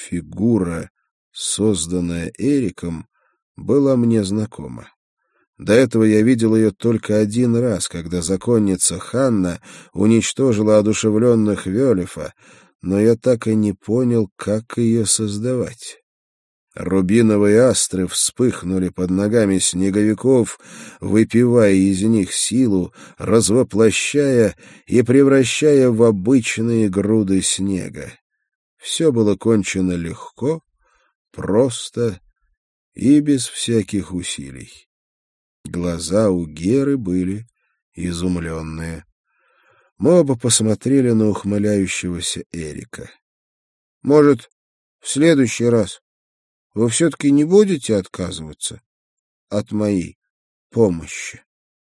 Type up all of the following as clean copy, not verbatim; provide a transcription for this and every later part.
фигура, созданная Эриком, была мне знакома. До этого я видел ее только один раз, когда законница Ханна уничтожила одушевленных Вёлефа, но я так и не понял, как ее создавать. Рубиновые астры вспыхнули под ногами снеговиков, выпивая из них силу, развоплощая и превращая в обычные груды снега. Все было кончено легко, просто и без всяких усилий. Глаза у Геры были изумленные. Мы оба посмотрели на ухмыляющегося Эрика. — Может, в следующий раз вы все-таки не будете отказываться от моей помощи?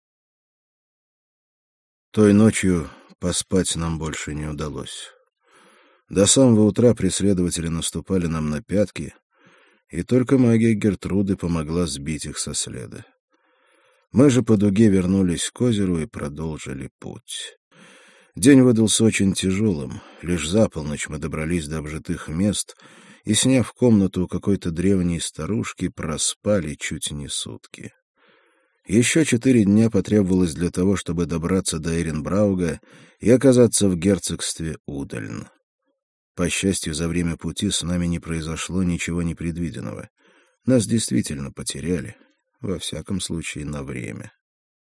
Той ночью поспать нам больше не удалось. До самого утра преследователи наступали нам на пятки, и только магия Гертруды помогла сбить их со следа. Мы же по дуге вернулись к озеру и продолжили путь. День выдался очень тяжелым. Лишь за полночь мы добрались до обжитых мест и, сняв комнату у какой-то древней старушки, проспали чуть не сутки. Еще 4 дня потребовалось для того, чтобы добраться до Эренбрауга и оказаться в герцогстве Удальн. По счастью, за время пути с нами не произошло ничего непредвиденного. Нас действительно потеряли, во всяком случае, на время.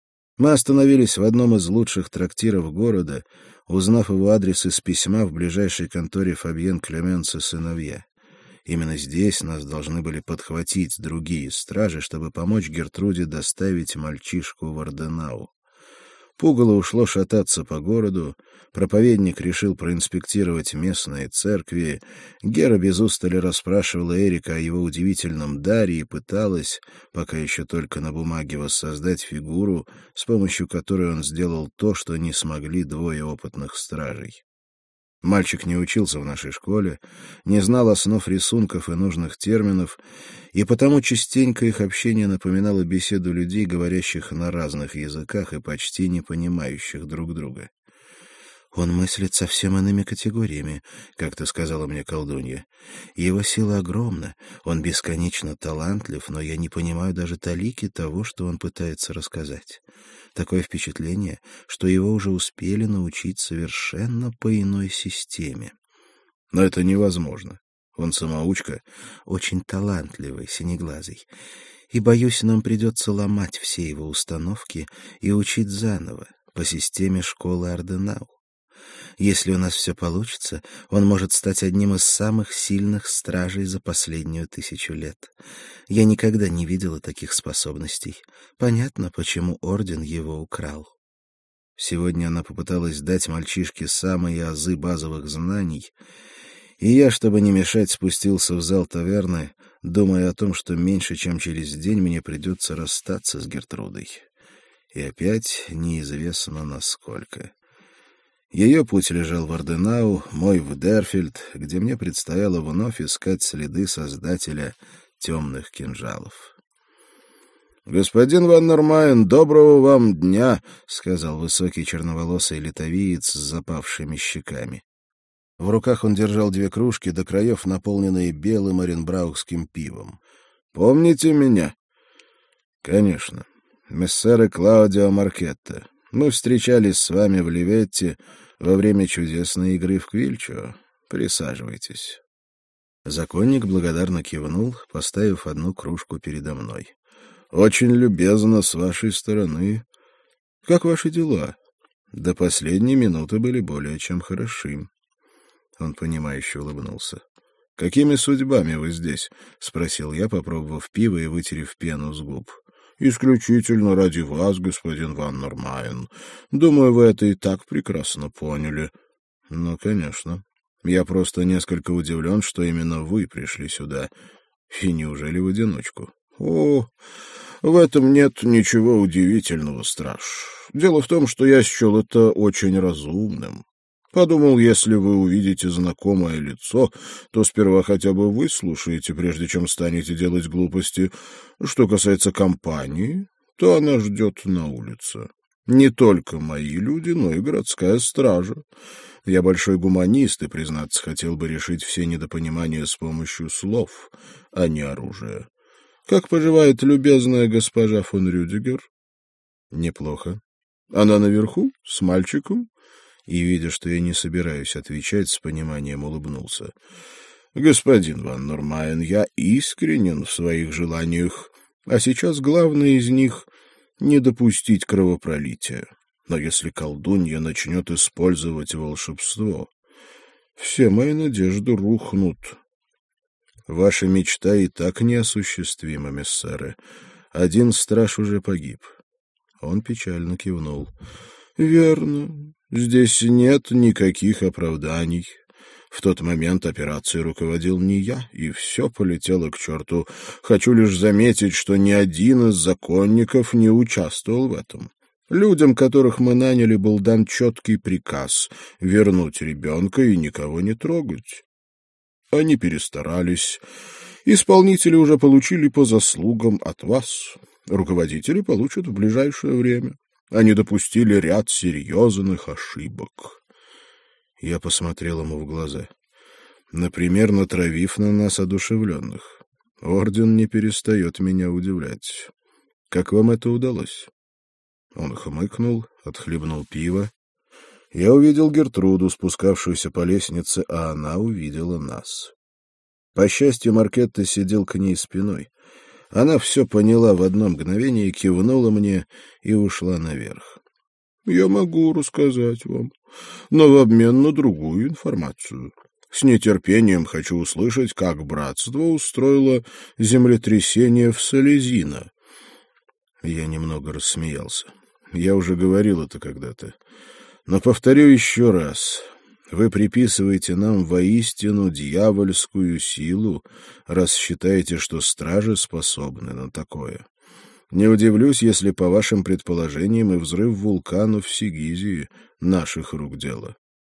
Мы остановились в одном из лучших трактиров города, узнав его адрес из письма в ближайшей конторе Фабьен Клеменс и сыновья. Именно здесь нас должны были подхватить другие стражи, чтобы помочь Гертруде доставить мальчишку в Орденау. Пугало ушло шататься по городу, проповедник решил проинспектировать местные церкви, Гера без устали расспрашивала Эрика о его удивительном даре и пыталась, пока еще только на бумаге, воссоздать фигуру, с помощью которой он сделал то, что не смогли 2 опытных стражей. Мальчик не учился в нашей школе, не знал основ рисунков и нужных терминов, и потому частенько их общение напоминало беседу людей, говорящих на разных языках и почти не понимающих друг друга. «Он мыслит совсем иными категориями», — как-то сказала мне колдунья. «Его сила огромна, он бесконечно талантлив, но я не понимаю даже талики того, что он пытается рассказать. Такое впечатление, что его уже успели научить совершенно по иной системе». «Но это невозможно. Он самоучка». «Очень талантливый, синеглазый. И, боюсь, нам придется ломать все его установки и учить заново, по системе школы Орденау. Если у нас все получится, он может стать одним из самых сильных стражей за последнюю 1000 лет. Я никогда не видела таких способностей. Понятно, почему Орден его украл». Сегодня она попыталась дать мальчишке самые азы базовых знаний, и я, чтобы не мешать, спустился в зал таверны, думая о том, что меньше чем через день мне придется расстаться с Гертрудой. И опять неизвестно насколько. Ее путь лежал в Орденау, мой в Дерфельд, где мне предстояло вновь искать следы создателя темных кинжалов. «Господин Ван Нормайн, доброго вам дня!» — сказал высокий черноволосый литовиец с запавшими щеками. В руках он держал 2 кружки, до краев наполненные белым оренбраухским пивом. «Помните меня?» «Конечно. Мессере Клаудио Маркетте. Мы встречались с вами в Ливетте во время чудесной игры в Квильчо. Присаживайтесь». Законник благодарно кивнул, поставив 1 кружку передо мной. «Очень любезно с вашей стороны. Как ваши дела? До последней минуты были более чем хороши». Он понимающе улыбнулся. «Какими судьбами вы здесь?» — спросил я, попробовав пиво и вытерев пену с губ. «Исключительно ради вас, господин Ван Нормайн. Думаю, вы это и так прекрасно поняли». «Ну, конечно. Я просто несколько удивлен, что именно вы пришли сюда. И неужели в одиночку?» «О, в этом нет ничего удивительного, страж. Дело в том, что я счел это очень разумным. Подумал, если вы увидите знакомое лицо, то сперва хотя бы выслушаете, прежде чем станете делать глупости. Что касается компании, то она ждет на улице. Не только мои люди, но и городская стража. Я большой гуманист и, признаться, хотел бы решить все недопонимания с помощью слов, а не оружия. Как поживает любезная госпожа фон Рюдигер? Неплохо. Она наверху, с мальчиком? И, видя, что я не собираюсь отвечать, с пониманием улыбнулся. Господин ван Нормайен, я искренен в своих желаниях, а сейчас главное из них — не допустить кровопролития. Но если колдунья начнет использовать волшебство, все мои надежды рухнут. Ваша мечта и так неосуществима, миссеры. Один страж уже погиб. Он печально кивнул. Верно. Здесь нет никаких оправданий. В тот момент операцией руководил не я, и все полетело к черту. Хочу лишь заметить, что ни один из законников не участвовал в этом. Людям, которых мы наняли, был дан четкий приказ — вернуть ребенка и никого не трогать. Они перестарались. Исполнители уже получили по заслугам от вас. Руководители получат в ближайшее время. Они допустили ряд серьезных ошибок. Я посмотрел ему в глаза. Например, натравив на нас одушевленных. Орден не перестает меня удивлять. Как вам это удалось? Он хмыкнул, отхлебнул пиво. Я увидел Гертруду, спускавшуюся по лестнице, а она увидела нас. По счастью, Маркетта сидел к ней спиной. Она все поняла в одно мгновение, кивнула мне и ушла наверх. Я могу рассказать вам, но в обмен на другую информацию. С нетерпением хочу услышать, как братство устроило землетрясение в Солезино. Я немного рассмеялся. Я уже говорил это когда-то. Но повторю еще раз. Вы приписываете нам воистину дьявольскую силу, раз считаете, что стражи способны на такое. Не удивлюсь, если, по вашим предположениям, и взрыв вулкана в Сигизии наших рук дело.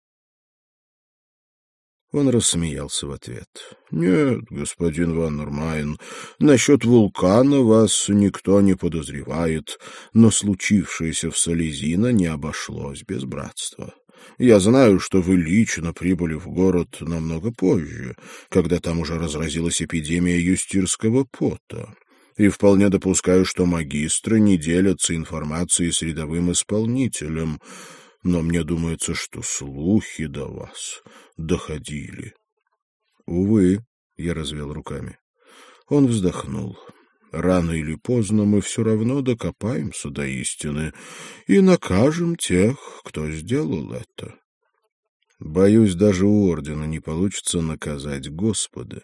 Он рассмеялся в ответ. — Нет, господин ван Нормайен, насчет вулкана вас никто не подозревает, но случившееся в Солезино не обошлось без братства. Я знаю, что вы лично прибыли в город намного позже, когда там уже разразилась эпидемия юстирского пота. И вполне допускаю, что магистры не делятся информацией с рядовым исполнителем, но мне думается, что слухи до вас доходили. Увы, я развел руками. Он вздохнул. Рано или поздно мы все равно докопаемся до истины и накажем тех, кто сделал это. Боюсь, даже у ордена не получится наказать Господа.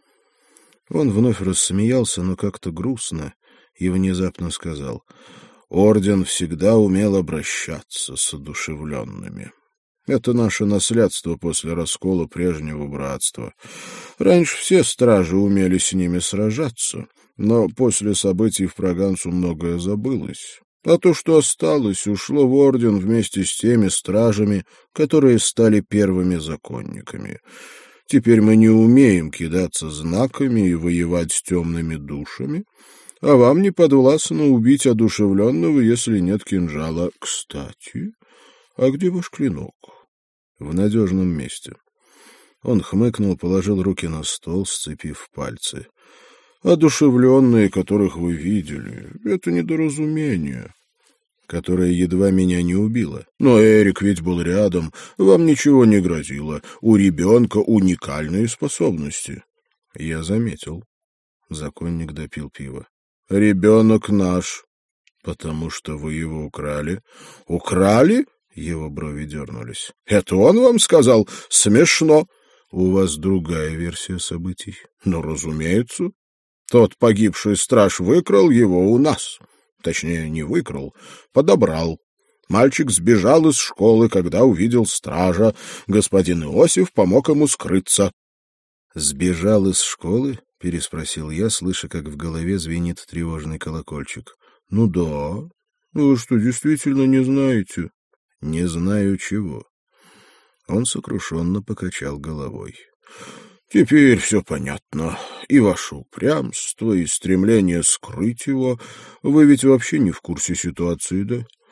Он вновь рассмеялся, но как-то грустно, и внезапно сказал: орден всегда умел обращаться с одушевленными. Это наше наследство после раскола прежнего братства. Раньше все стражи умели с ними сражаться, но после событий в Прагансу многое забылось. А то, что осталось, ушло в орден вместе с теми стражами, которые стали первыми законниками. Теперь мы не умеем кидаться знаками и воевать с темными душами, а вам не подвластно убить одушевленного, если нет кинжала. Кстати, а где ваш клинок? В надежном месте. Он хмыкнул, положил руки на стол, сцепив пальцы. Одушевленные, которых вы видели, это недоразумение, которое едва меня не убило. Но Эрик ведь был рядом, вам ничего не грозило. У ребенка уникальные способности. Я заметил. Законник допил пиво. Ребенок наш, потому что вы его украли. Украли? Его брови дернулись. Это он вам сказал? Смешно. У вас другая версия событий. Ну, разумеется. Тот погибший страж выкрал его у нас. Точнее, не выкрал, подобрал. Мальчик сбежал из школы, когда увидел стража. Господин Иосиф помог ему скрыться. «Сбежал из школы?» — переспросил я, слыша, как в голове звенит тревожный колокольчик. «Ну да. Вы что, действительно не знаете?» «Не знаю чего». Он сокрушенно покачал головой. «Теперь все понятно. И ваше упрямство, и стремление скрыть его. Вы ведь вообще не в курсе ситуации, да?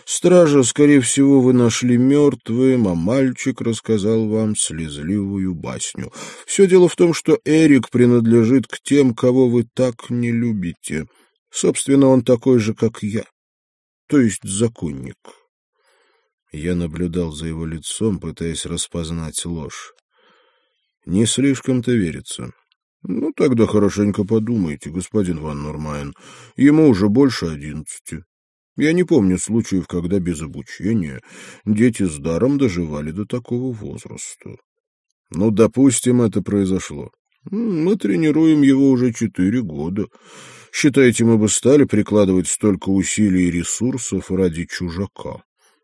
Стража, скорее всего, вы нашли мертвым, а мальчик рассказал вам слезливую басню. Все дело в том, что Эрик принадлежит к тем, кого вы так не любите. Собственно, он такой же, как я, то есть законник. Я наблюдал за его лицом, пытаясь распознать ложь. Не слишком-то верится. Ну, тогда хорошенько подумайте, господин Ван Нормайн. Ему уже больше 11. Я не помню случаев, когда без обучения дети с даром доживали до такого возраста. Ну, допустим, это произошло. Мы тренируем его уже 4 года. Считаете, мы бы стали прикладывать столько усилий и ресурсов ради чужака?